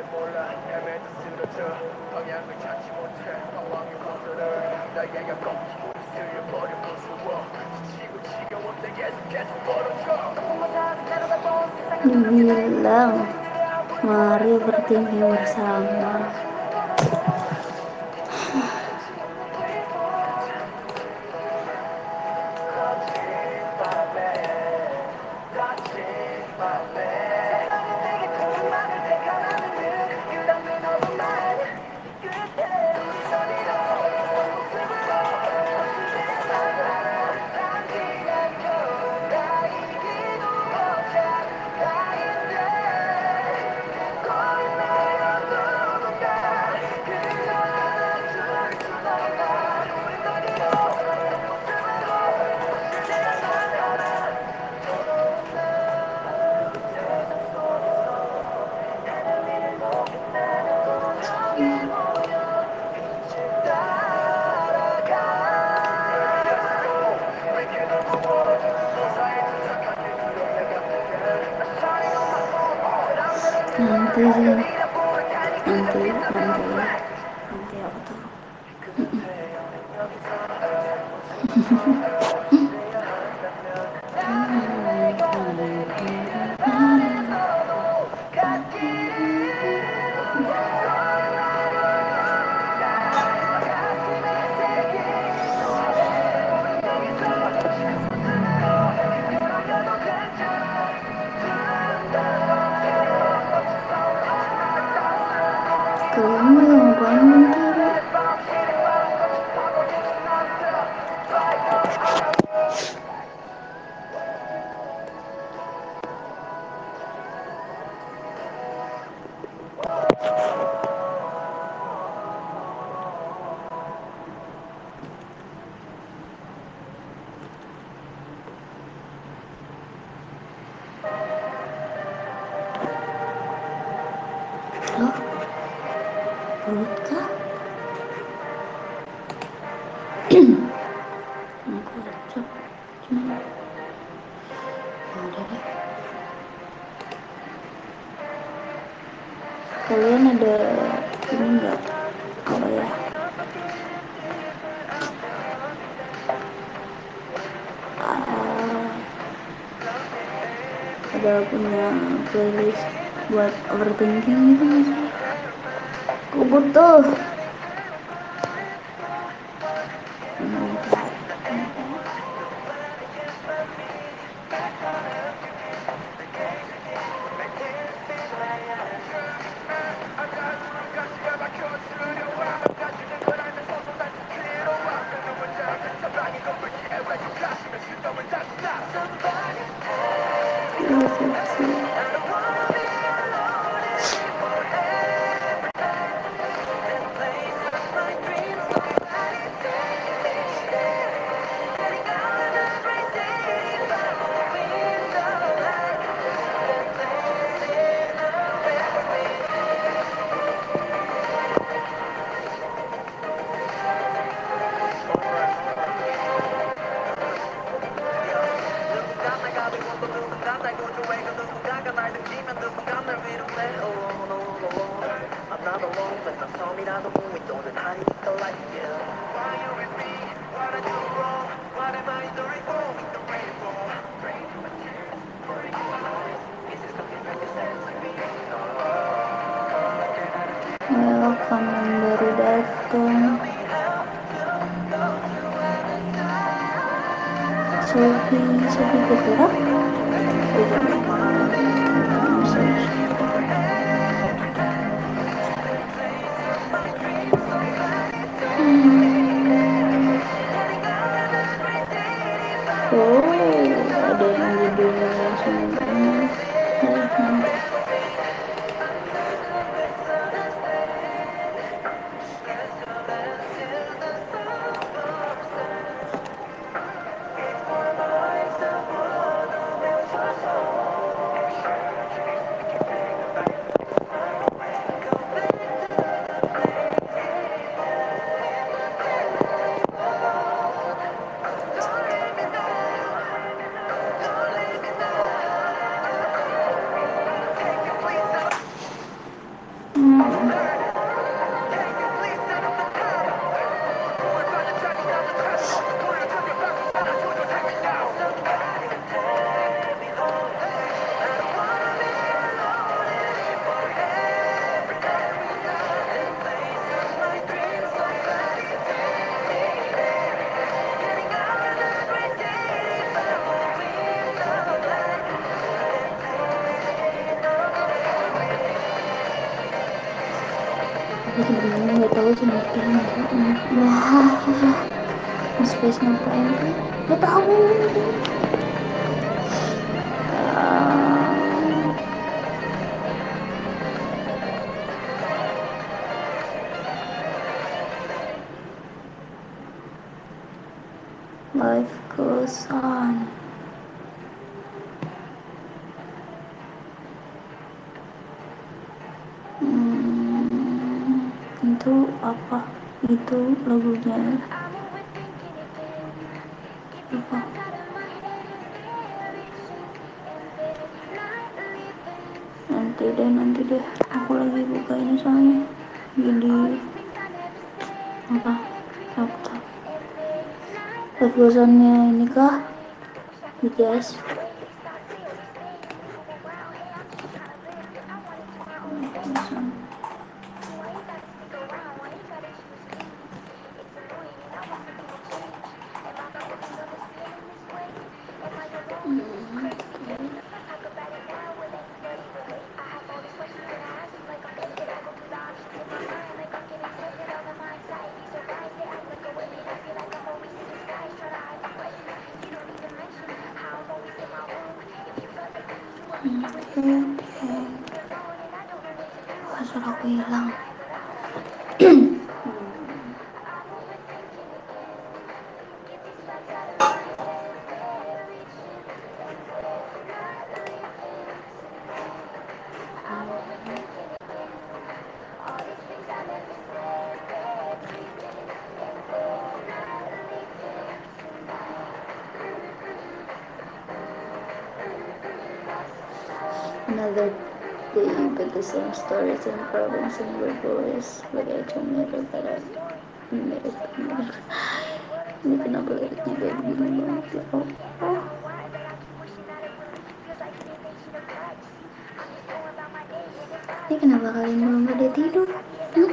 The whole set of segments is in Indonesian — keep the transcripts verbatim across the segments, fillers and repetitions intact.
Dibilang mari overthinking bersama. Nanti sih, nanti, nanti, nanti apa tuh? Kamu yang bangun kiri. Loh, perut kah? Aku acap, cuma udah deh. Kalian ada ini enggak? Apa ya? Uh, ada punya playlist buat overthinking gitu nggak sih? Aku butuh. Welcome yang baru datang. Sophie, Sophie Putera. Oh, ada yang judulnya langsung ini. Eh, nanti. Lagi bingung nggak tahu sih bikin wah space ngapain tuh nggak tahu. Ah, life goes on. Hmm, itu apa itu lagunya apa nanti deh nanti deh aku lagi buka ini soalnya jadi apa apa live ini kah B T S. Wah, suara aku hilang. Another day, but the same stories and problems and your voice. But I don't matter, but I matter, matter. Ini kenapa liriknya kayak begini banget ya oh, oh. Ini kenapa kalian belum pada tidur? Hmm?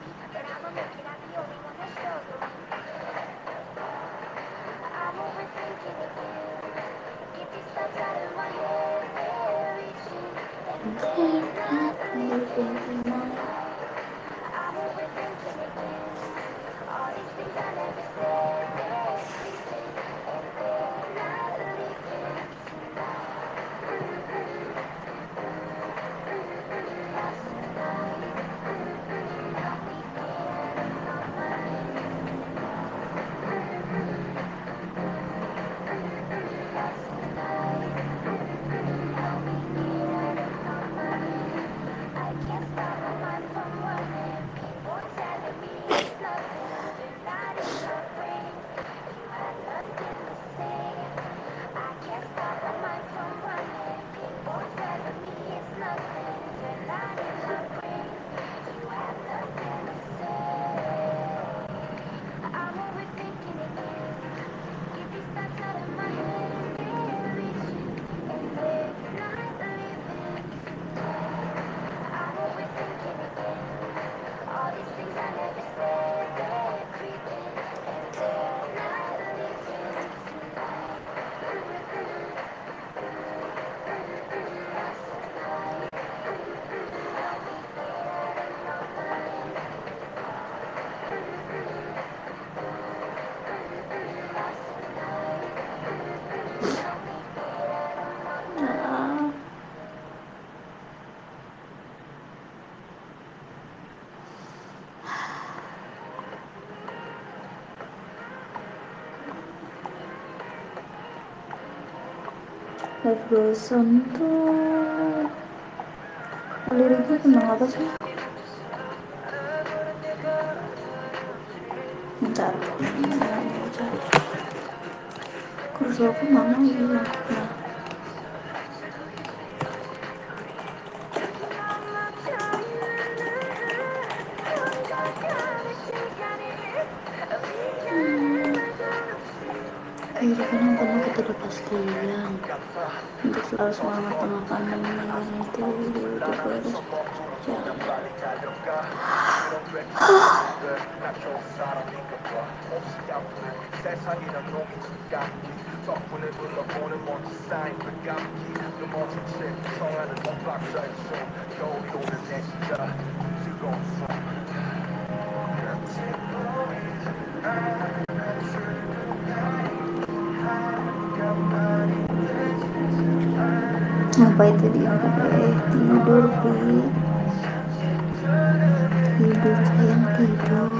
Life goes on tuh liriknya tentang apa sih? Bentar, bentar. Kursi aku mana ya? Nah, kehidupan yang penuh ketidakpastian. Untuk selalu semangat tengah pandemi itu hidup harus berjalan. Apa itu tidur? Eh, tidur, Pi. Tidur, sayang, tidur.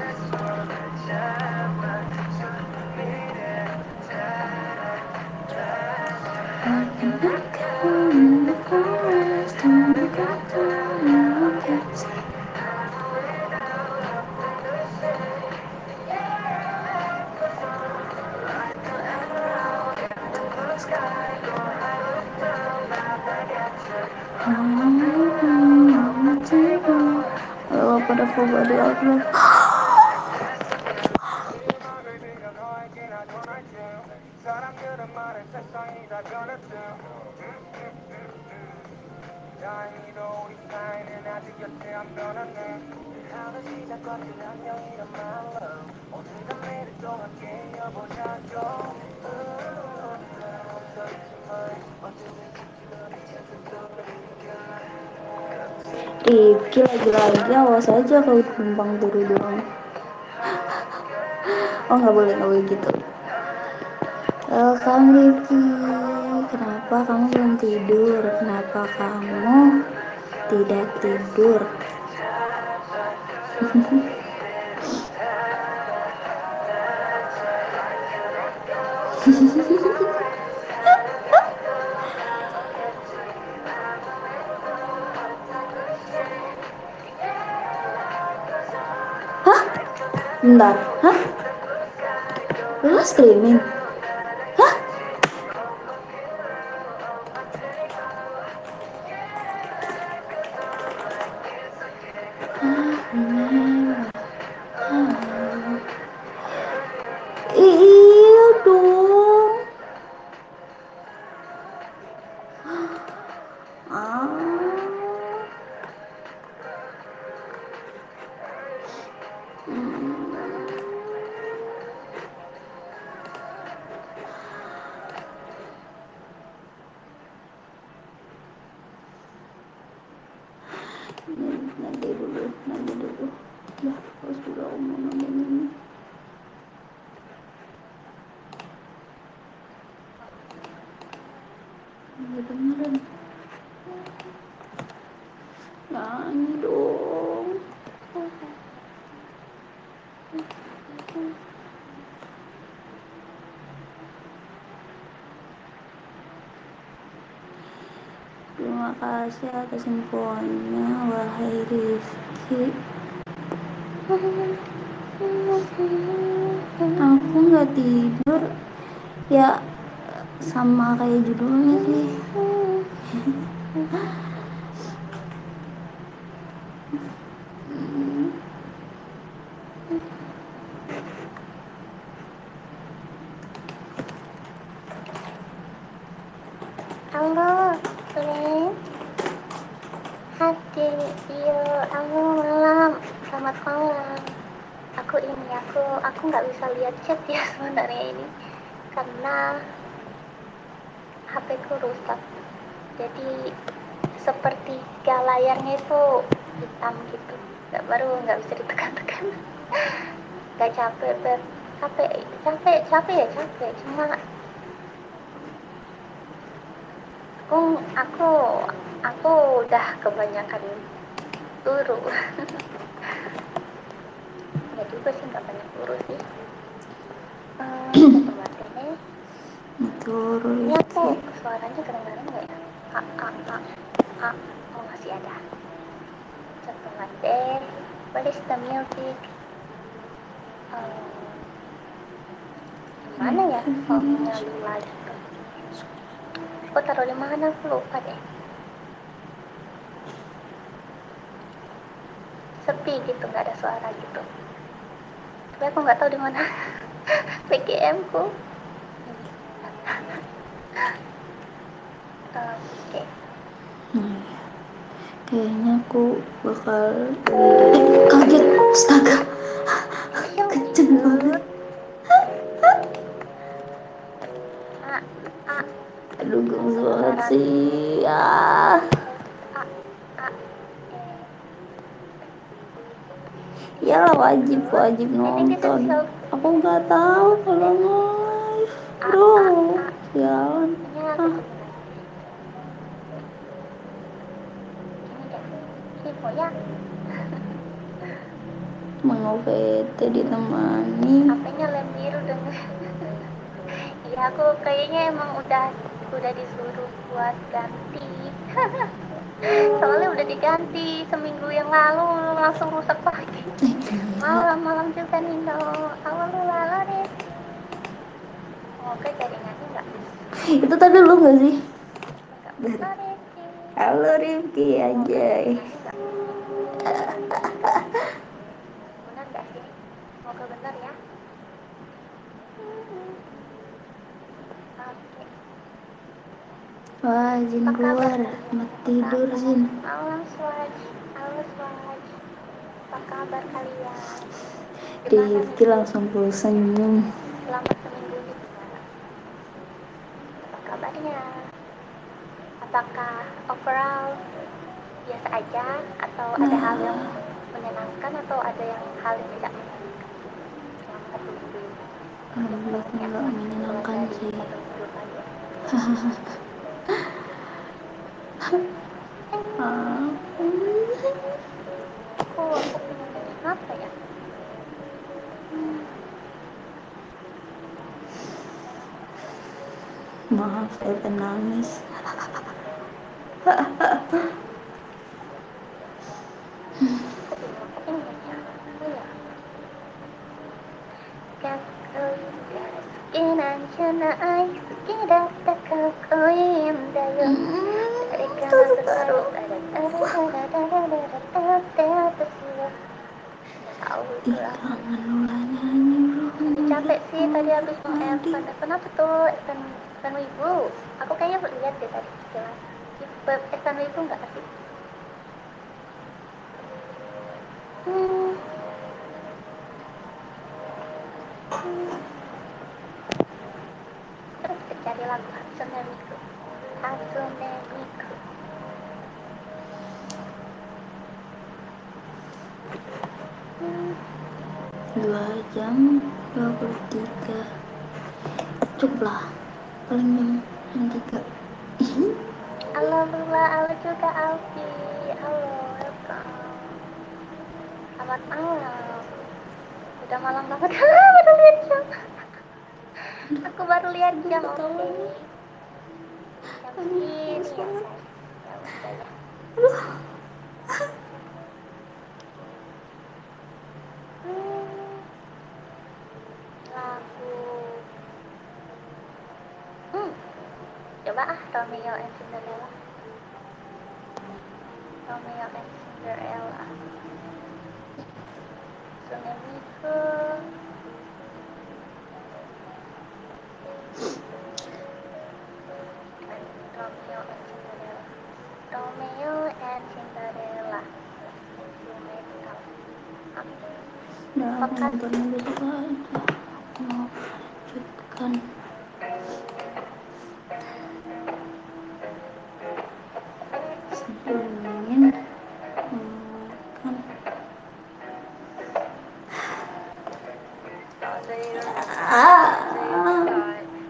Kalau pada foba di outlet. Rifki lagi-lagi awas aja kalau tumpang turu doang. Oh nggak boleh nggak boleh gitu. Welcome Rifki. Kenapa kamu belum tidur? Kenapa kamu tidak tidur? Hah? Bentar. Hah? Lu streaming? Hah? Iya dong. Ah. Nanti dulu, nanti dulu. Ya, harus juga omongan ini. Beneran. Nyanyi dong. Terima kasih atas infonya, wahai Rizky. Aku nggak tidur, ya sama kayak judulnya sih. Halo, Lin. Hati, iya, halo malam. Selamat malam. Aku ini, aku aku nggak bisa lihat chat ya sebenarnya ini karena H P ku rusak. Jadi sepertiga layarnya itu hitam gitu. Nggak baru nggak bisa ditekan-tekan. Nggak capek ber capek capek capek ya capek cuma aku aku aku udah kebanyakan turu. Ya juga sih nggak banyak turu sih. Hmm, satu materi. Turu Ini aku Rizky. suaranya kedengaran nggak ya? A a a a oh masih ada. Satu materi. What is the music? Um, Mana ya soundnya lagi tuh? Aku taruh di mana? Aku lupa deh. Sepi gitu, nggak ada suara gitu. Tapi aku nggak tahu di mana B G M ku. Oke. Nah, kayaknya aku bakal eh, kaget, astaga, kenceng banget. A a Aduh, gemes banget sekarang sih. Ah. A a E Iyalah wajib, wajib I think this is nonton. so Aku nggak tahu kalau live, A bro. A A Sialan. ini aku Ah. temenan. Oh ya, Mau V T ditemani. H P-nya lem biru dengan. Iya, aku kayaknya emang udah udah disuruh buat ganti. Soalnya udah diganti seminggu yang lalu langsung rusak lagi. Eh, gila. Malam-malam juga Nino, awal lu lala deh. Semoga jaringannya nggak Itu tadi lu gak sih? nggak bisa deh. Halo Rifki Semoga aja. jaringannya nggak. Benar nggak sih? Semoga benar ya. Oke. Wah, Jin Apa kabar keluar. kalian? Mat Apa tidur kabar? Jin. Malam Swaj, halo Swaj. Apa kabar kalian? Gimana Rifki minggu? langsung full senyum. Selama seminggu ini gimana? Apa kabarnya? Apakah overall biasa aja atau ada hal yang Nah, menyenangkan atau ada yang hal yang tidak menyenangkan selama satu minggu ini? alhamdulillah Apalagi nggak aku menyenangkan dari sih. satu minggu lalu. Ah, Aku aku pengen nyanyiin apa ya? maaf, saya penangis. Aku bingung aku pengen nyanyi apa ya? Terus baru iklangan nurani Lagi rohmu capek sih tadi habis mau Muhammadi. event. Event apa tuh? Event event Wibu. Aku kayaknya lihat deh tadi sekilas. Event event Wibu nggak sih? Hmm. Terus kita cari lagu Hatsune Miku. Hatsune Miku. Hmm. Dua jam dua puluh tiga cukup lah, paling jam jam tiga. Halo Lula, halo juga Alfi. Halo, welcome. Selamat malam. Udah malam banget. Baru lihat jam. Aku baru lihat Aduh, jam. Oke. ketawanya. Jam Aduh, segini males ya, banget. say. Ya udah ya. Aduh. Hmm. Lagu. Hmm. Coba ah, Romeo and Cinderella. Romeo and Cinderella. Sunemiku. Romeo and Cinderella. Romeo and Cinderella. Instrumental. Oke. Udah, aku Apakah nontonnya besok aja. Aku mau lanjutkan. Ingin mengeluarkan. Ah.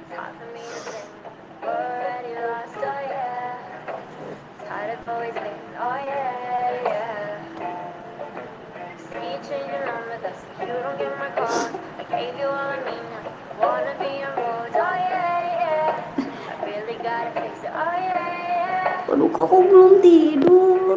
Aduh, aku belum tidur.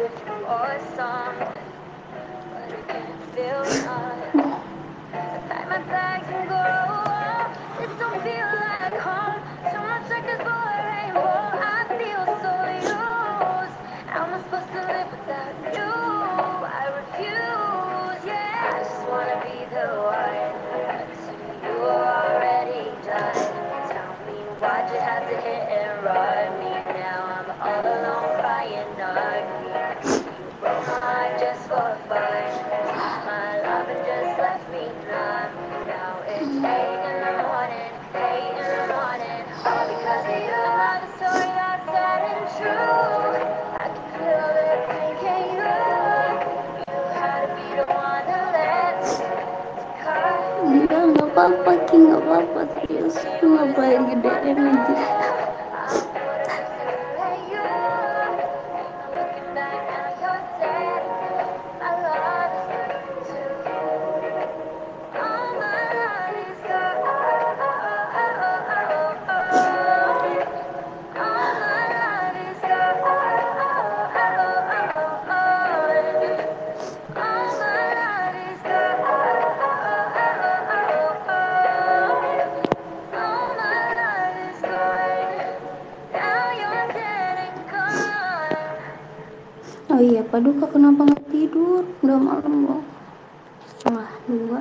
or something, but it can feel nothing. I pack my bags and go. This don't feel like home. So much circus for a rainbow. I feel so used. How am I supposed to live without you? I refuse. Yeah, I just wanna be the one next to you already done. Tell me why'd you have to hit and run me now? I'm all alone crying ugly. You broke my heart just for fun. My love and just left me numb. Now it's eight in the morning, eight in the morning. All because of you. The story that's sad and true. I can feel it thinking you. You had to be the one to let me cut. Enggak, nggak apa-apa Ki, nggak apa-apa serius. Lu ngapain nge-D M aja? Oh iya, Paduka kenapa nggak tidur? Udah malam loh. Setengah dua.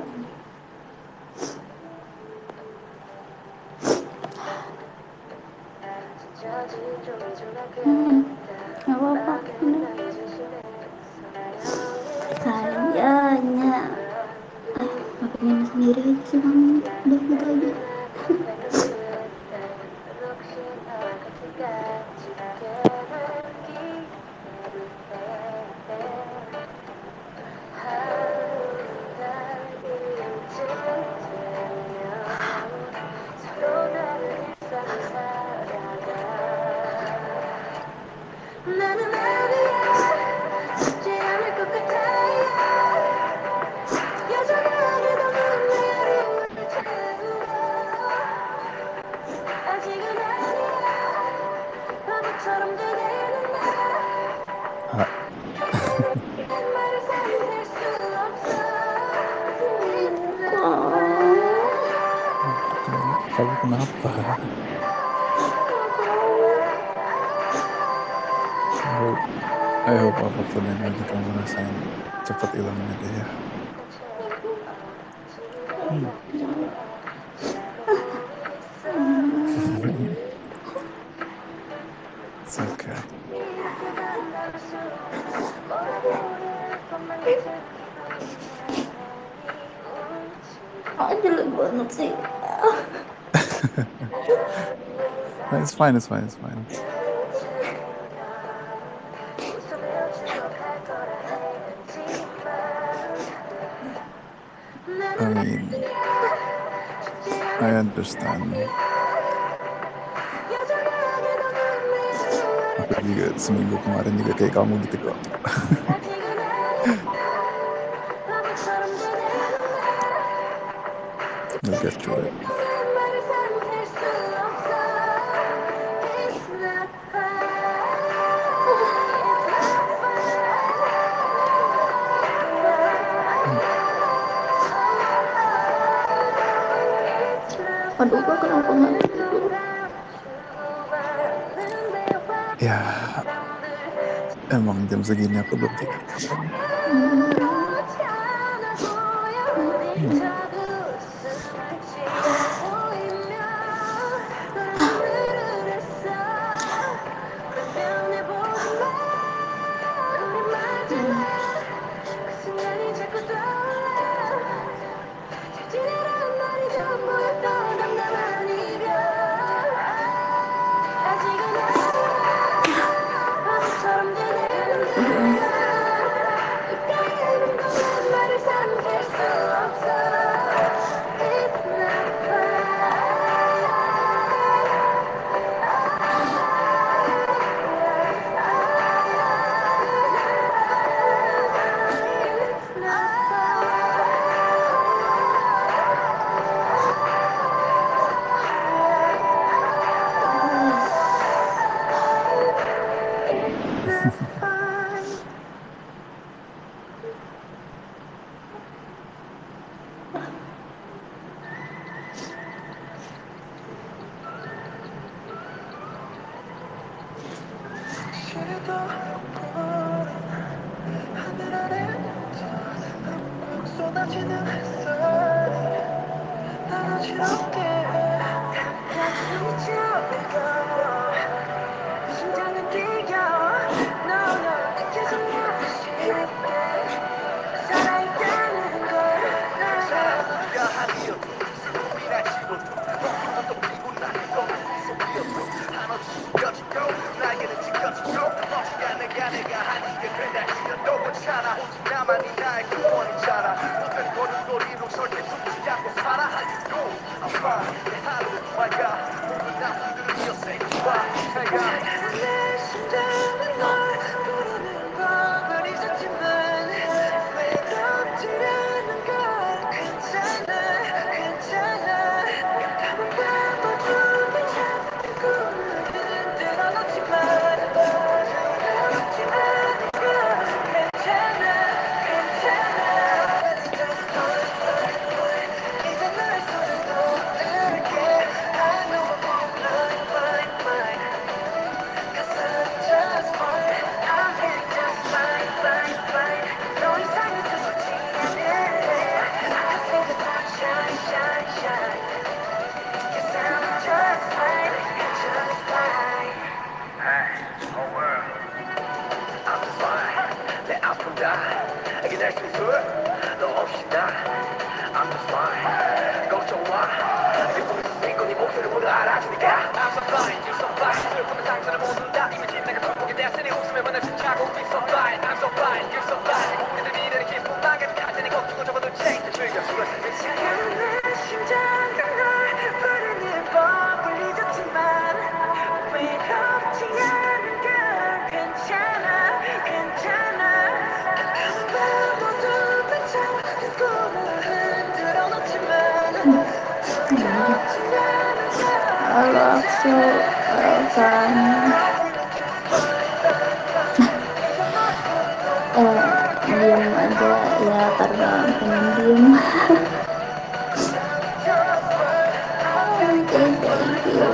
Hmm, nggak apa-apa. Udah. Sayangnya. Ayo, ngapain sendiri aja sih kamu? Udah gitu aja. Ah, ken- kamu kenapa? I hope, I hope apapun yang lagi kamu rasain cepat hilangnya deh ya. Hmm. It's okay. Oh, jelek banget sih. No, it's fine, it's fine, it's fine. I mean, I understand. Aku juga seminggu kemarin juga kayak kamu gitu kok. You'll get through it. Hmm. Paduka kenapa nggak tidur? Ya, emang jam segini aku belum tidur makanya. Hmm. Al-Aqsa Al-Fan eh, diem aja ya karena pengen diem. Okay, thank you.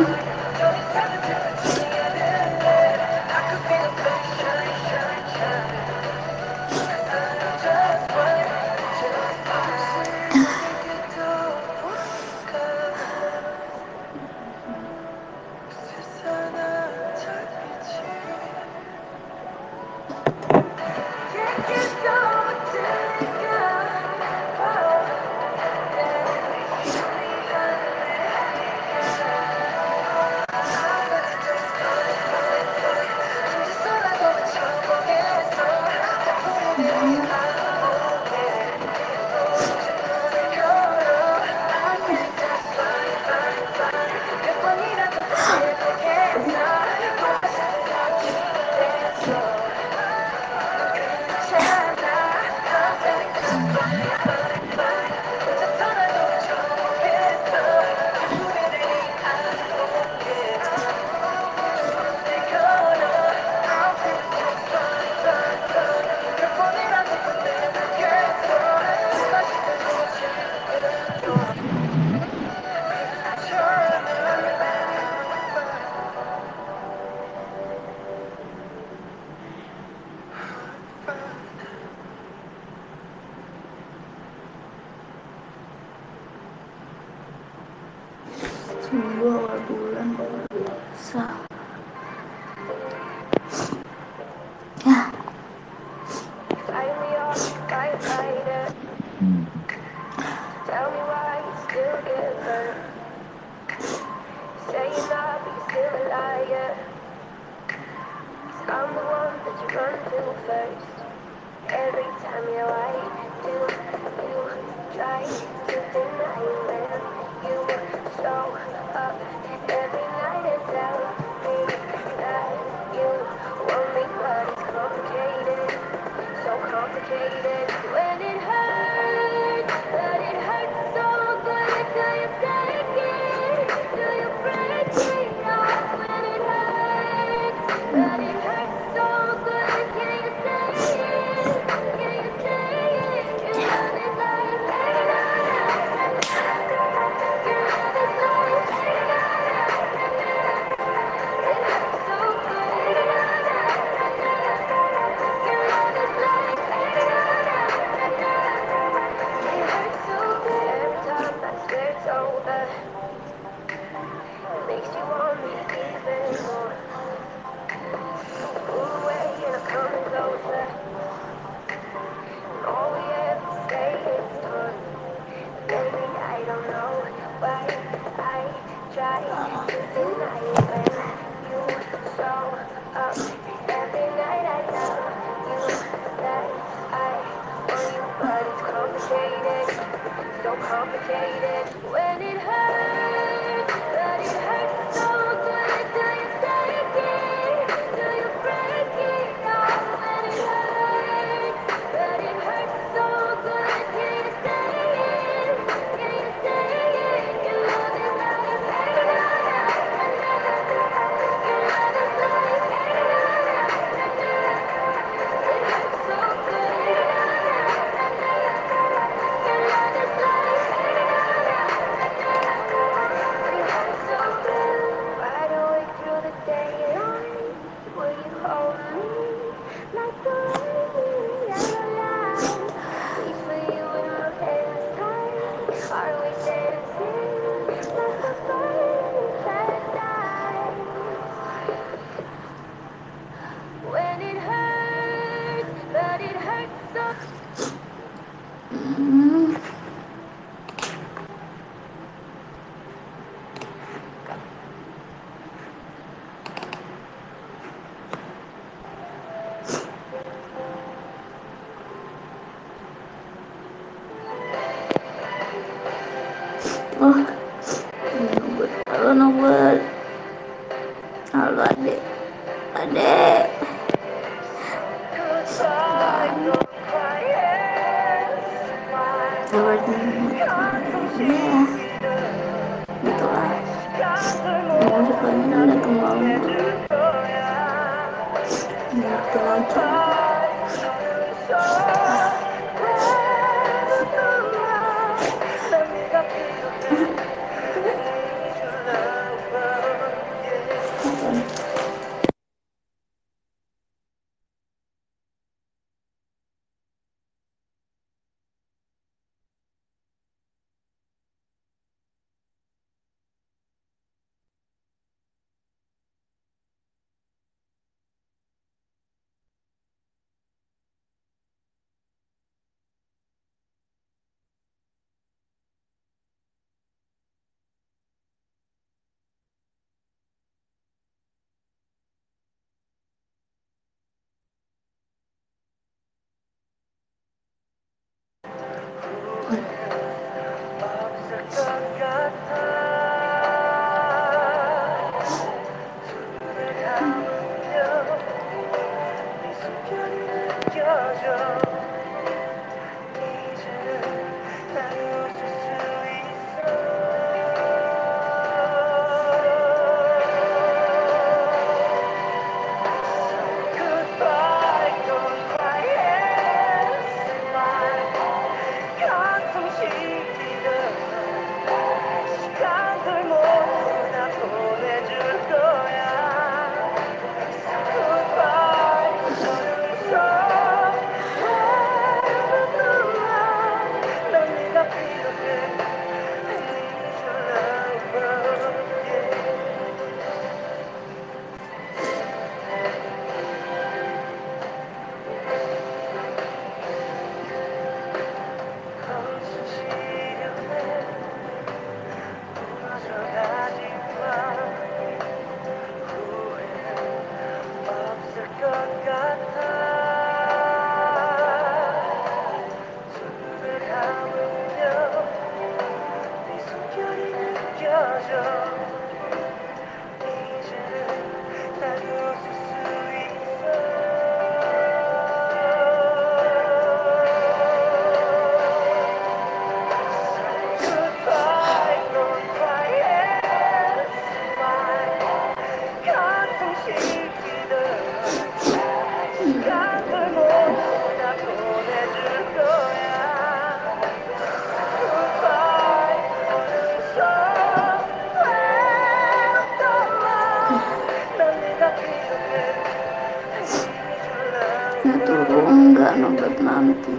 Seminggu awal bulan sa ya. Hmm. Oh, nubet, halo nubet, halo adek, adek. Ya, gitulah. Aku sukanya datang malam. Ngerti lagi. Turu enggak nubet nanti.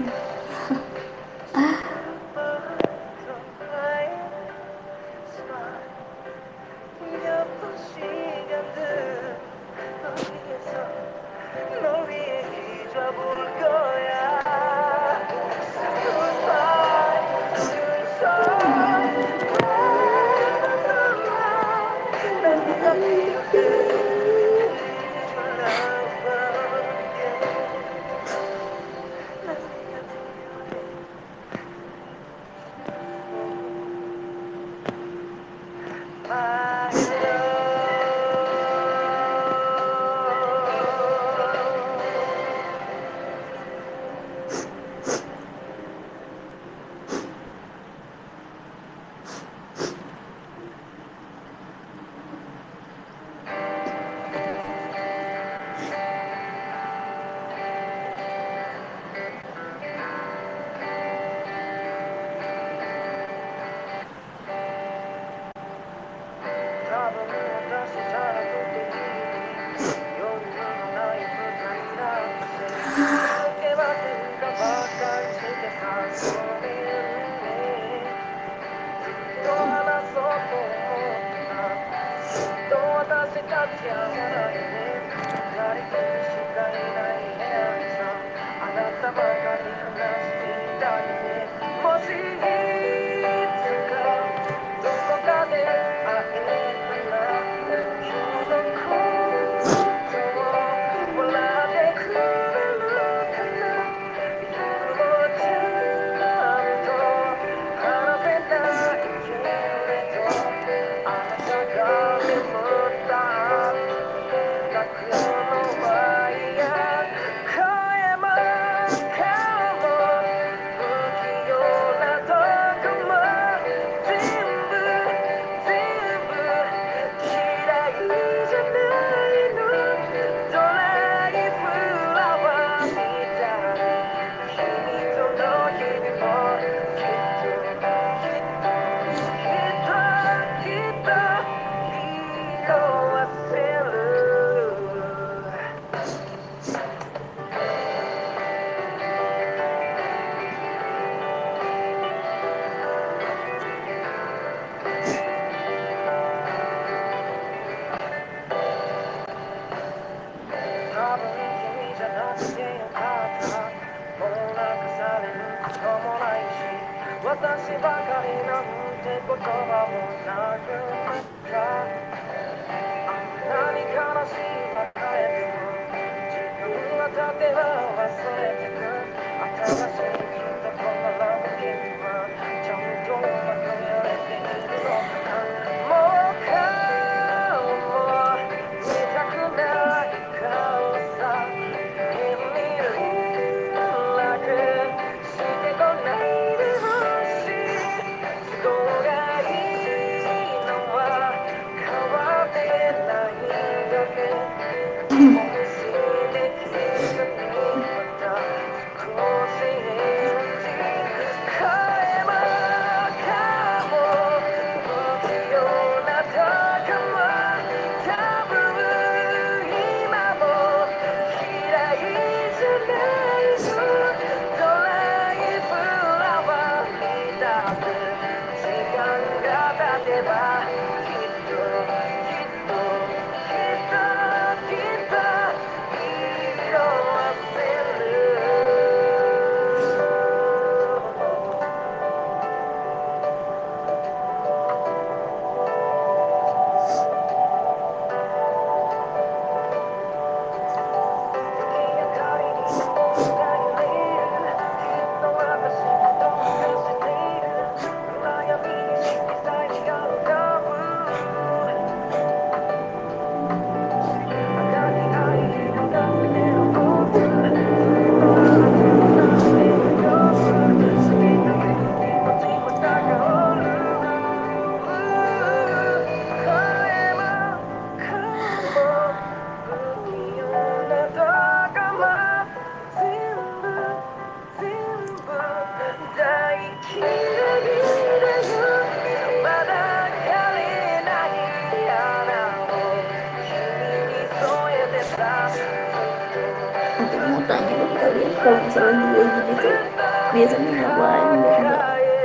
Aku mau tanya ke kalian, kalau misalnya lagi kayak gini tuh biasanya ngapain biar nggak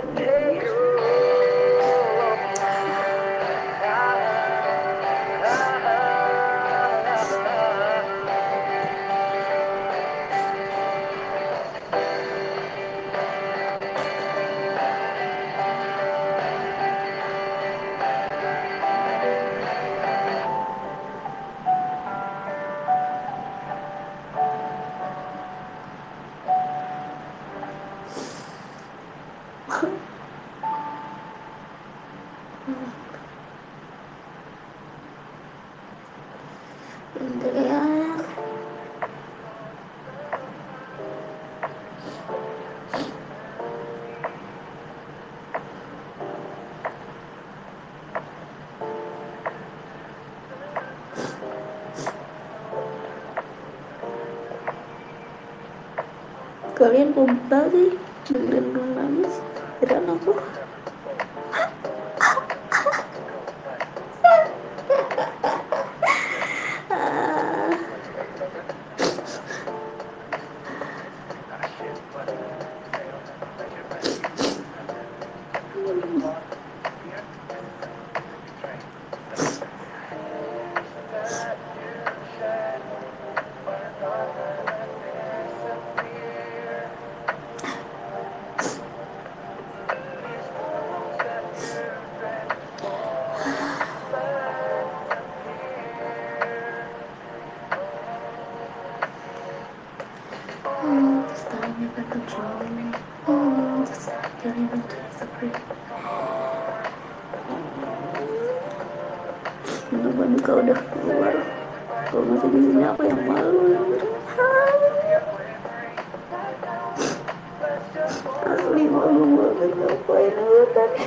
ya. Kalian kok betah sih dengerin gue nangis? Heran aku. Ah. Oh, this time you got control. Oh, this time getting into the free. Bener-bener kau udah keluar. Kalau masih di sini apa yang malu ya? Asli malu banget ngapain lu tadi?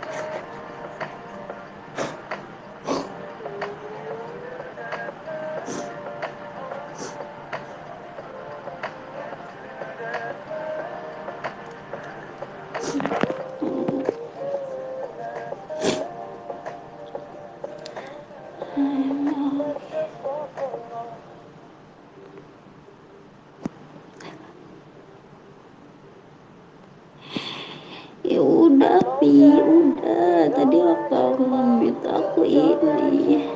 Ya udah Pi, udah tadi aku minta aku ini.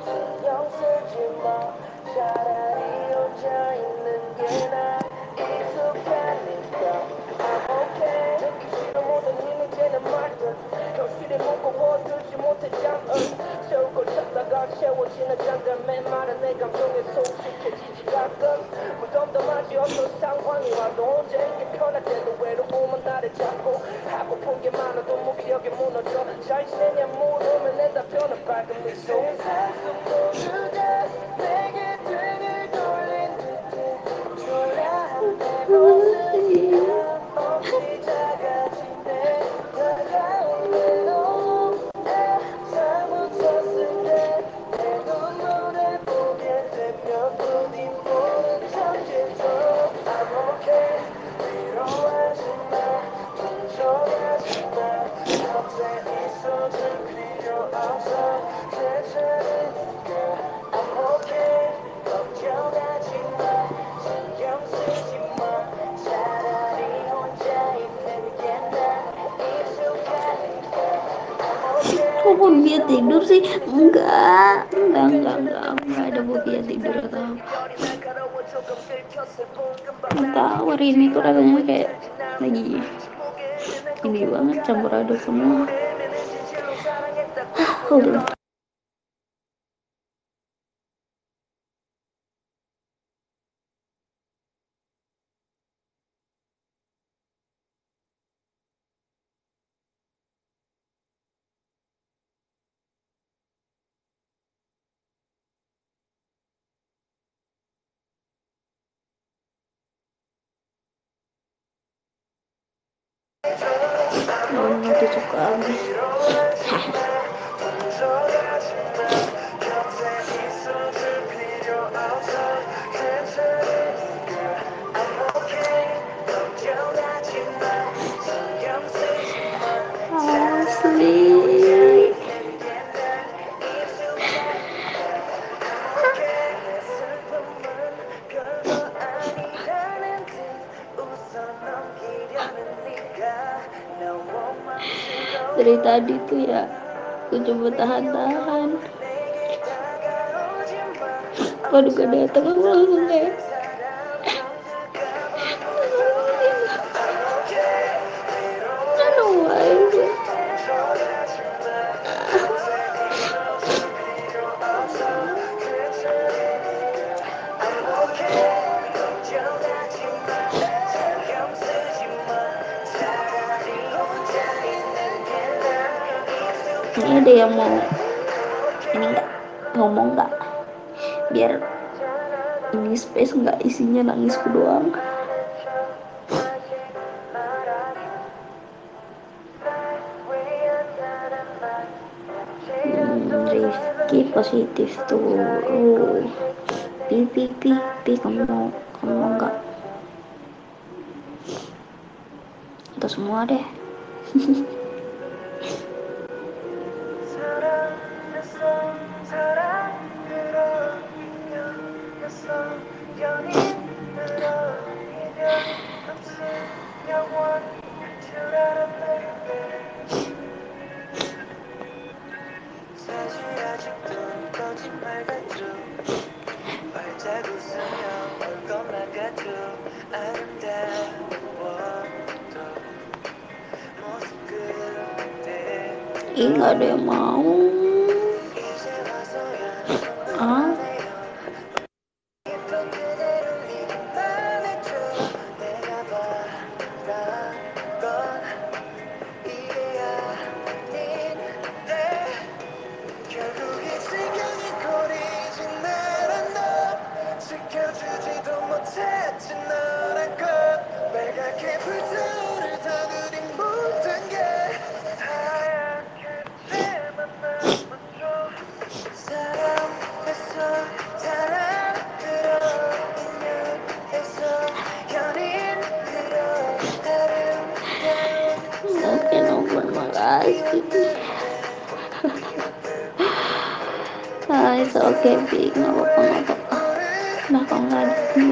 신경 쓰지 마. 차라리 혼자 있는 게 나. 익숙하니까 I'm okay. 듣기 싫어 모든 힘이 되는 말들. 현실이 무거워들지 못해 잠을 세우고 찾다가 채워지는 장단맨 말은 내 감정에 소식해지지 가끔. 무덤덤하지 어떤 상황이 와도 혼자 있기 편할 때도 외로움은 나를 잡고 하고픈 게 많아도 무기력에 무너져. 잘 지내냐 물으면 내 답변은 밝은 미소. 세상 속 모두 다 내게 등을 돌린 듯해. 초라한 내 모습이 없이 작아진 내 다가온 외로움에 사무쳤을 때 내 눈물을 보게 되면 부디 보는 척해줘. I'm okay. 위로하지 마. 걱정하지 마. 곁에 있어줄 필요 없어. 괜찮으니까 I'm okay. 걱정하지 마. 신경 쓰지 마. 차라리 혼자 있는 게 나. 익숙하니까 I'm okay. Kok dia tidur sih? Enggak, enggak, enggak, enggak, enggak ada dia tidur atau apa. Nggak tahu hari ini tuh rasanya kayak lagi ini banget, campur aduk semua. Udah. Nggak tusuk habis. Asli. Dari tadi tuh ya aku coba tahan-tahan, waduh gak datang aku langsung kayak I don't know why but ini ada yang mau ini nggak ngomong nggak biar ini space nggak isinya nangisku doang. hmm, Rifki positif tuh. Oh, pi pi pi pi kamu mau kamu mau nggak atau semua deh. Ih, nggak ada yang mau. Ah, oke nomor makasih. Ah, it's okay, Big. Nggak apa-apa, nggak apa-apa. Nah, kalau nggak ada ini.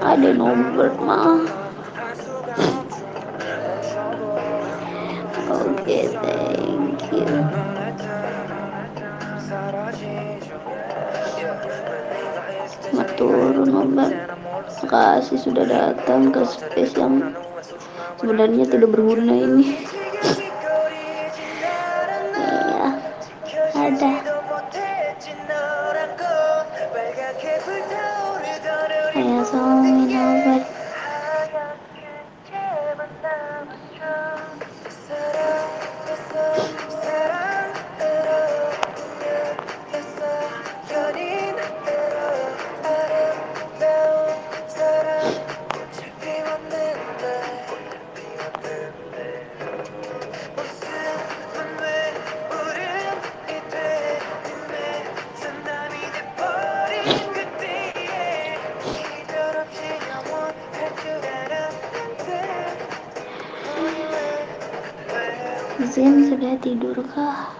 Ada nomor mah. Oke, thank you. Selamat turun obat. Makasih sudah datang ke space yang sebenarnya tidak berguna ini. Iya, ada. Ayo songin obat. Zen sudah tidur kah?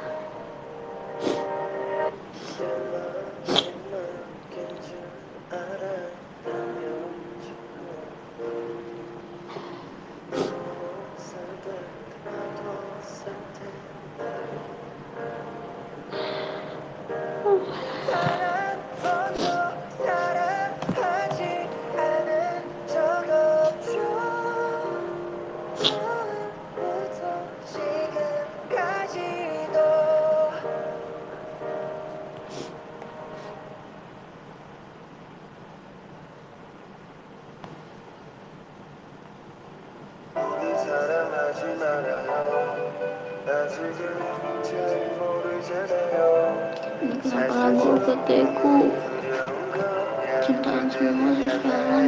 Ini kenapa lagu O P T ku cintaan semua sekarang.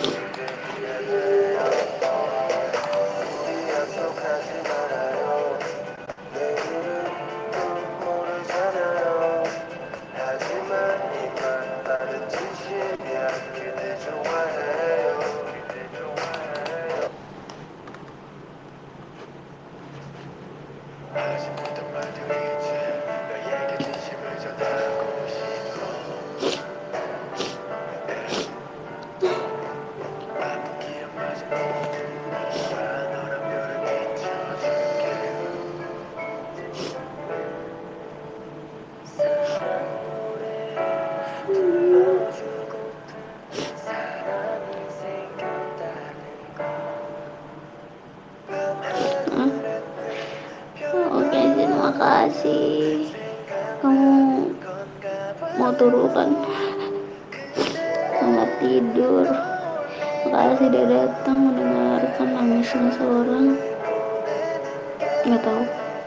Oke, terima kasih. Kamu mau turunkan? Selamat tidur. Makasih udah datang mendengarkan nangisnya seorang. Nggak tahu.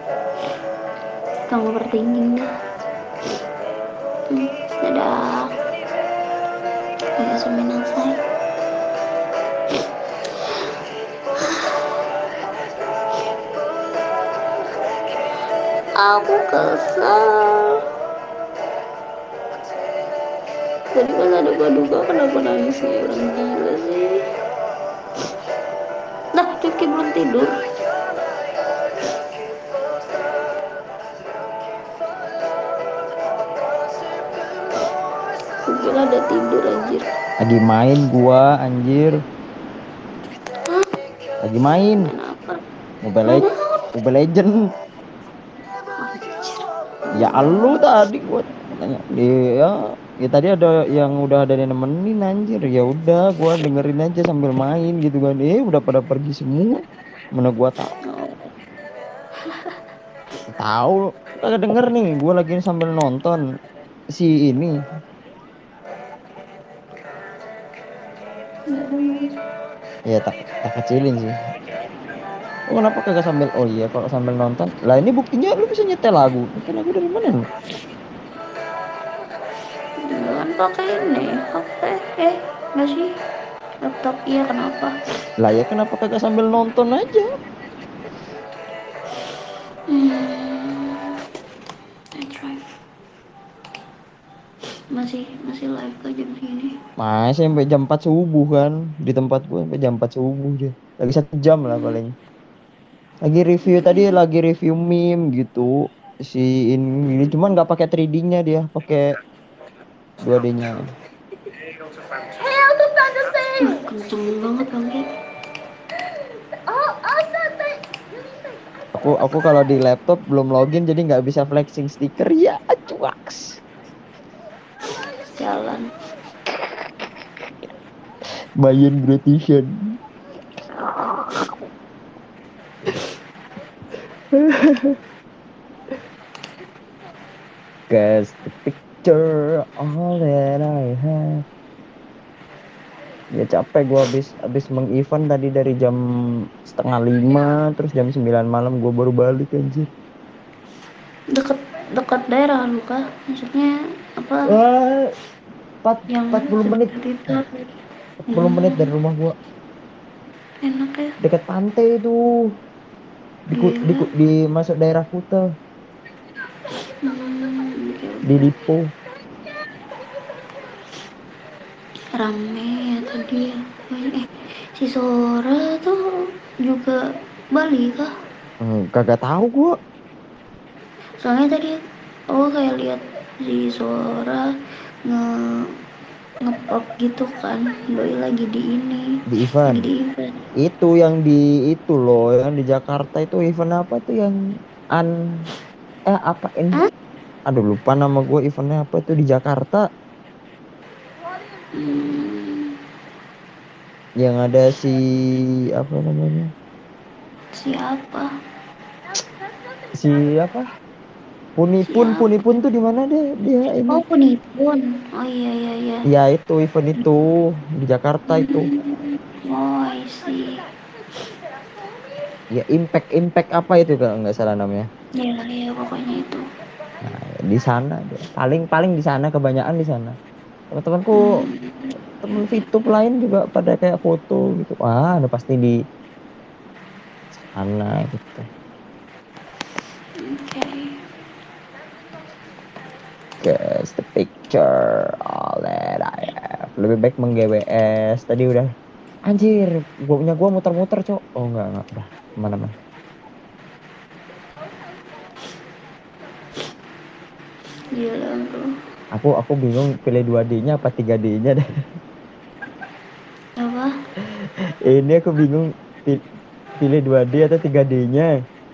Kamu overthinking deh. Hmm, dadah. Udah suminasai. Aku kesel. Tadi pas ada duga kenapa nangisnya orang gila sih. Nah, Rifki belum tidur. Kukira ada tidur anjir. Lagi main gua anjir. Hah? Lagi main. Kenapa? Mobile, Main Le apa? Mobile Legend. Anjir. Ya lu tadi gua tanya dia ya tadi ada yang udah ada yang nemenin anjir. Ya udah gua dengerin aja sambil main gitu kan. Eh udah pada pergi semua. Mana gua tahu. Tahu kagak denger nih gua lagi sambil nonton si ini. Ya tak tak kecilin sih. Lu kenapa kagak sambil oh iya kalau sambil nonton lah ini buktinya lu bisa nyetel lagu nyetel lagu dari mana lu? Jangan pakai ini H P. Eh, nggak sih? Laptop iya kenapa? Lah ya kenapa kagak sambil nonton aja? Hmm, I try. Masih masih live ke jam segini. Masih sampai jam empat subuh kan di tempat gua sampai jam empat subuh dia. Lagi satu jam lah paling. Lagi review tadi Okay. lagi review meme gitu si ini, ini cuman nggak pakai tiga D-nya dia pakai dua D-nya. Hey, aku fantasy. kenceng banget bangke. Oh, also the Aku aku kalau di laptop belum login jadi nggak bisa flexing stiker ya cuaks. Jalan. Mayan gratisan. Cause the picture all that I have. Ya capek gue habis habis meng-event tadi dari jam setengah lima terus jam sembilan malam gue baru balik anjir. Deket dekat daerah lu kah? Maksudnya apa Wah, empat yang empat puluh menit. itu? empat puluh menit Hmm, dari rumah gue. enak ya. Dekat pantai itu. Di, Ku- di, Gila. Ku- di masuk daerah Kuta. Hmm, oke, Di oke. Lipo. Rame ya tadi ya. Eh, si Sora tuh juga Bali kah? Hmm, kagak tahu gue. Soalnya tadi aku kayak lihat si Sora nge ngepop gitu kan. Doi lagi di ini, Di event. lagi di event. Itu yang di itu loh. Yang di Jakarta itu event apa tuh yang an... Eh apa ini? Hah? Aduh lupa nama gue eventnya apa itu di Jakarta. Hmm, Yang ada si... Apa namanya? siapa? Si apa? Punipun. Siapa? Punipun tuh di mana deh dia ini? Oh, Penipuan. Oh iya iya iya. Ya itu event itu. Di Jakarta itu. Hmm, oh I see. Ya impact impact apa itu kalau nggak salah namanya. Ya ya pokoknya itu. Nah, di sana dia. Paling paling di sana kebanyakan di sana. Teman-temanku Hmm, temen VTube lain juga pada kayak foto gitu. Wah, udah pasti di sana gitu. oke. Guys, the picture all that I have. Lebih baik meng-G W S. Tadi udah anjir, gua punya gua muter-muter, Cok. Oh enggak, enggak udah kemana-mana. Gila bro. Aku aku bingung pilih dua D-nya apa tiga D-nya deh. Apa? Ini aku bingung pi- pilih dua D atau tiga D-nya.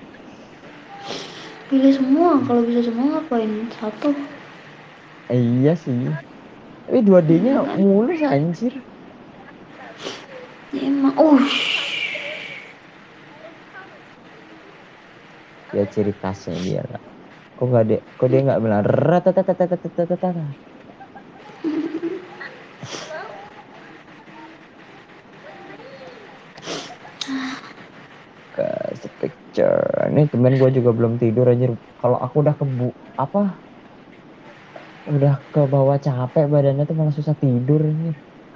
Pilih semua. Kalau bisa semua ngapain satu? Eh, iya sih. Tapi dua D-nya Ya kan? mulus anjir. Ya, emang. Oh. Ya ciri khasnya dia lah. Kok nggak dia, kok dia nggak bilang ratatatatatatatata. Ke picture. Ini temen gue juga belum tidur anjir. Kalau aku udah kebu apa? Udah ke bawah capek badannya tuh malah susah tidur anjir.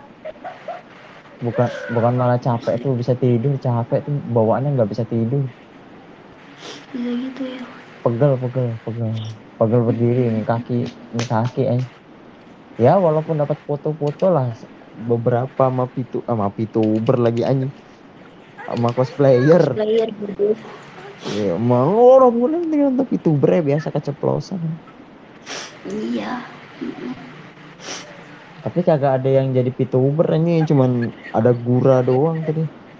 Bukan bukan malah capek tuh bisa tidur, capek tuh bawaannya nggak bisa tidur. Bisa gitu ya. Pegel, pegel, pegel. Pegel berdiri ini kaki, ini kaki eh. Ya walaupun dapat foto-foto lah beberapa sama pitu sama pituber lagi anjing sama cosplayer. Cosplayer gitu. Ya mau orang mulai tinggal untuk pituber ya biasa keceplosan. Iya. Tapi kagak ada yang jadi pituber ini cuman ada Gura doang tadi.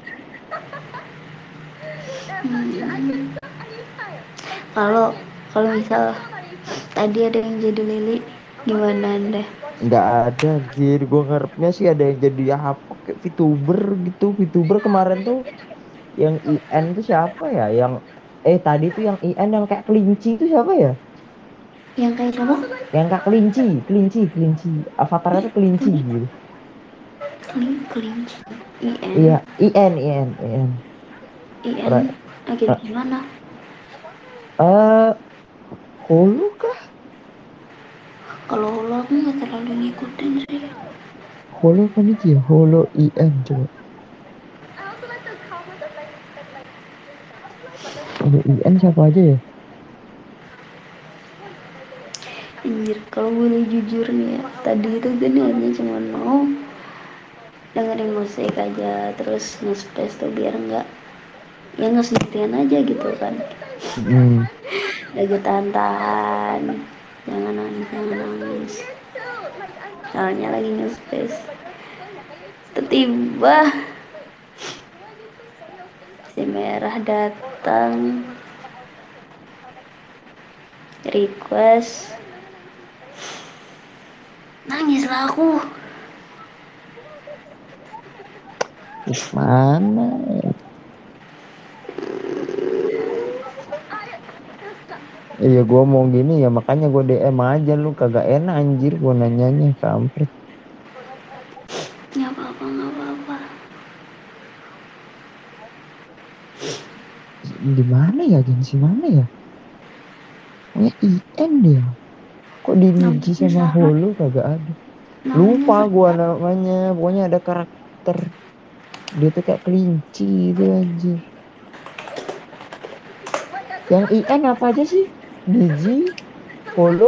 Hmm. Kalau kalau misal tadi ada yang jadi Lili, gimana anda? Nggak ada anjir. Gue ngarepnya sih ada yang jadi apa kayak VTuber gitu. VTuber kemarin tuh yang I N tuh siapa ya? Yang eh tadi tuh yang I N yang kayak kelinci itu siapa ya? Yang kayak siapa? Yang kayak kelinci, kelinci, kelinci. Avatarnya tuh kelinci Keli- gitu. keli- Kelinci. I N. Iya, I N, I N, I N. I N. Ra- Akhirnya ra- gimana? Eh, Hulu kah? Kalau lo aku nggak terlalu ngikutin sih. Holo apa nih ya? Holo I N coba. Holo I N siapa aja ya? Anjir, kalau boleh jujur nih ya, tadi itu gue niatnya cuma mau dengerin musik aja, terus nge-space tuh biar nggak ya nggak sendirian aja gitu kan. Hmm. Lagi tahan-tahan, jangan nangis, jangan nangis. Soalnya lagi nge-space. Tiba-tiba si merah datang request, nangislah aku. Ih, mana? Iya gue mau gini ya makanya gue D M aja lu kagak enak anjir gue nanyanya kampret. Nggak apa-apa, nggak apa-apa. Di mana ya agensi mana ya? Pokoknya I N dia. Kok di Niji Namanya sama sama, Holo kagak ada. namanya Lupa sama. gua namanya. Pokoknya ada karakter. Dia tuh kayak kelinci itu anjir. Yang I N apa aja sih? Niji, Holo.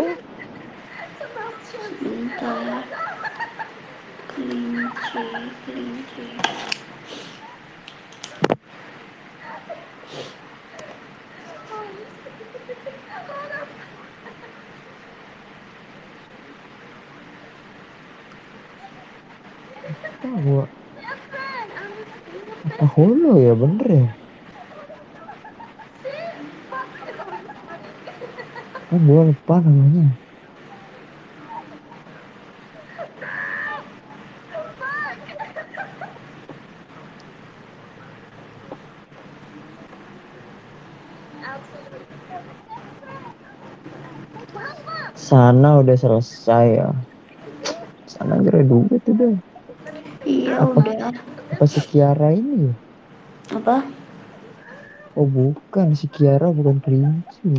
Sebentar, kelinci, kelinci. Apa gua? Apa Holo ya bener ya? Oh, gua lupa namanya. Sana udah selesai ya. Sana kira duit udah. Iya Apa udah. apa si Kiara ini ya? Apa? Oh bukan si Kiara bukan kelinci.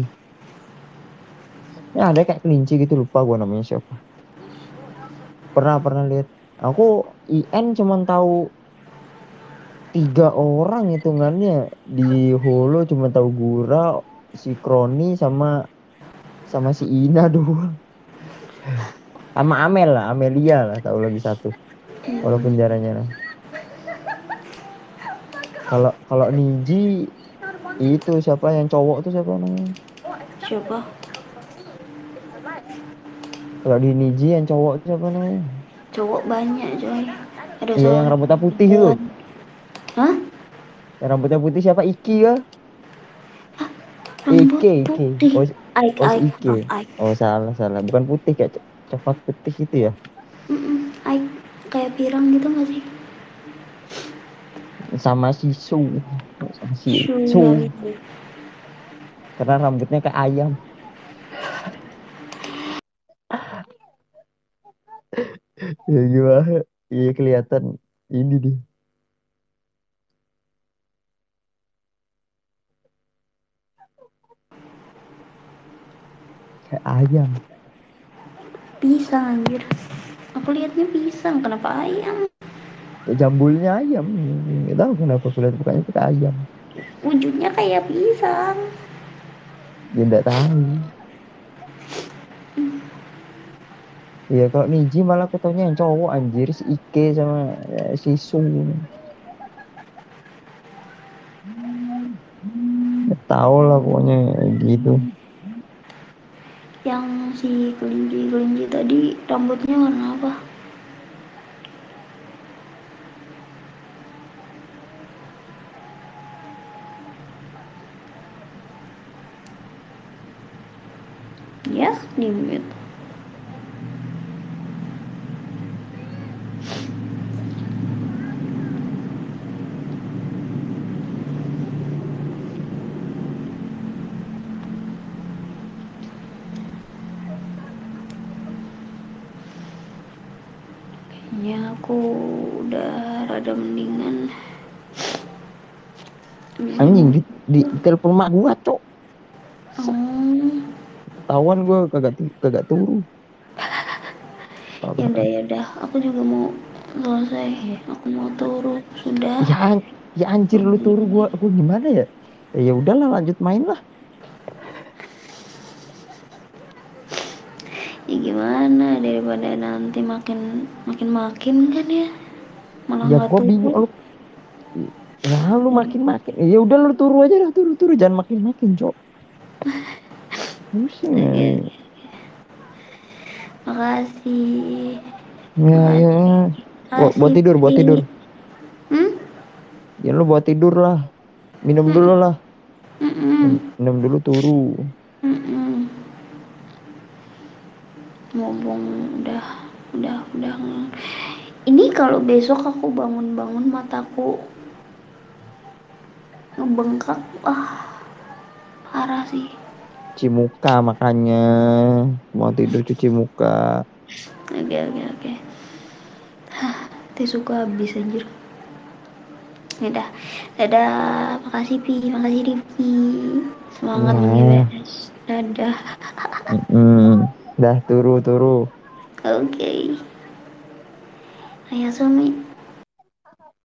Ya ada kayak kelinci gitu lupa gua namanya siapa. Pernah pernah lihat. Aku I N cuman tahu tiga orang hitungannya di Holo cuma tahu Gura, si Kroni sama sama si Ina doang. Sama Amel lah, Amelia lah tahu lagi satu. Walaupun jarang nah. Kalau kalau Niji itu siapa yang cowok tuh siapa namanya? Siapa? Kalau di Niji yang cowok tuh siapa namanya? Cowok banyak coy. Ada Iya yang seorang rambutnya putih itu. perempuan. Hah? Yang rambutnya putih siapa? Iki ya? Rambut Ike, Ike. putih. Oh, si- Aik, oh si Aik, Ike. maaf Aik. Oh salah salah. Bukan putih kayak c- coklat putih itu ya. Mm-mm, Aik kayak pirang gitu gak sih? Sama si Su. Sama si Shu Su. ya itu. Karena rambutnya kayak ayam. Ya gimana? Iya kelihatan ini deh. Kayak ayam. Pisang anjir. Aku lihatnya pisang, kenapa ayam? Ya jambulnya ayam. Nggak tahu kenapa kulihat bukannya itu kayak ayam. Wujudnya kayak pisang. Ya nggak tahu. Iya kalau Niji malah aku taunya yang cowok anjir si Ike sama ya, si Su. Nggak tahu lah pokoknya gitu. Yang si kelinci-kelinci tadi rambutnya warna apa? Ya, di mute. Kayaknya aku udah rada mendingan. Habis ini Anjing mau. di, di, di telepon mak gua cok. Oh, Ketahuan gua kagak tu- kagak turu. ya udah Parah. ya udah. Aku juga mau selesai. Aku mau turun sudah. Ya, an- ya anjir lu turu gua gua gimana ya? Ya udahlah lanjut main lah. Ya gimana daripada nanti makin makin makin kan ya, malah Ya nggak gua bingung turun. lu. Ya lu makin makin. Ya udah lu turu aja dah turu turu jangan makin makin cok. Pusing ya. Oke, makasih, Ya, makasih. ya. Buat, buat Asik tidur, buat tidur. sih. Hmm? Ya lu buat tidur lah. Minum dulu lah. Mm-mm. Minum dulu turu. Mm-mm. Ngomong udah udah udah ini kalau besok aku bangun-bangun mataku ngebengkak, ah parah sih. Cuci muka makanya. Mau tidur cuci muka. Oke oke oke. Tisuku habis anjir. Udah, dadah, makasih Pi, makasih Rifki, semangat Iya. G W S, dadah. Mm-mm. Dah turu turu. Oke, okay. Ayo Sumi.